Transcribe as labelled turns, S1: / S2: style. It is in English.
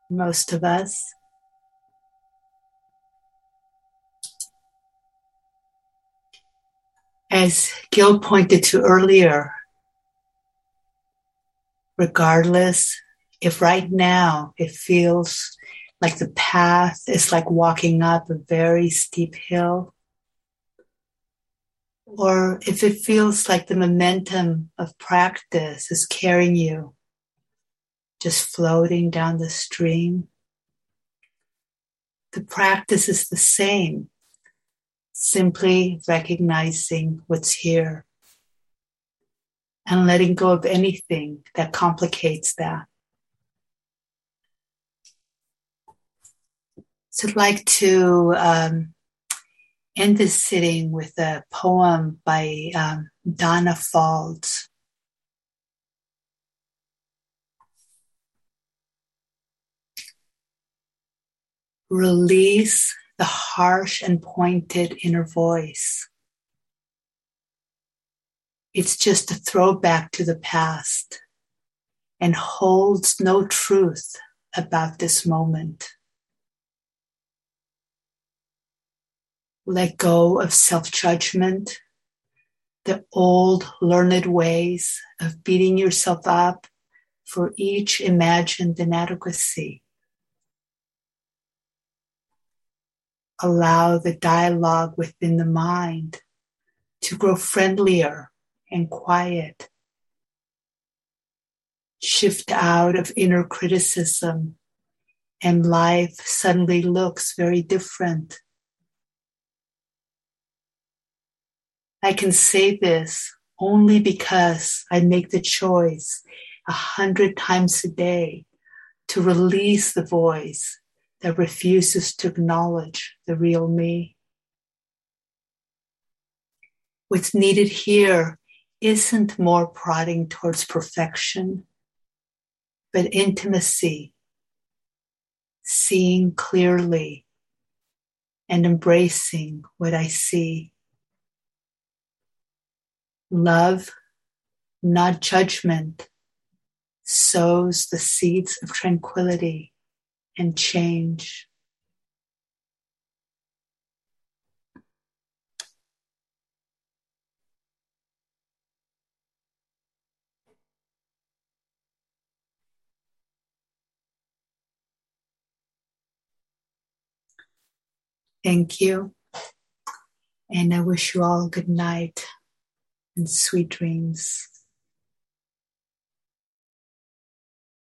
S1: most of us. As Gil pointed to earlier, regardless if right now it feels like the path is like walking up a very steep hill, or if it feels like the momentum of practice is carrying you, just floating down the stream, the practice is the same, simply recognizing what's here and letting go of anything that complicates that. So I'd like to end this sitting with a poem by Donna Faulds. Release the harsh and pointed inner voice. It's just a throwback to the past and holds no truth about this moment. Let go of self-judgment, the old learned ways of beating yourself up for each imagined inadequacy. Allow the dialogue within the mind to grow friendlier and quiet. Shift out of inner criticism, and life suddenly looks very different. I can say this only because I make the choice 100 times a day to release the voice that refuses to acknowledge the real me. What's needed here isn't more prodding towards perfection, but intimacy, seeing clearly and embracing what I see. Love, not judgment, sows the seeds of tranquility and change. Thank you, and I wish you all good night and sweet dreams.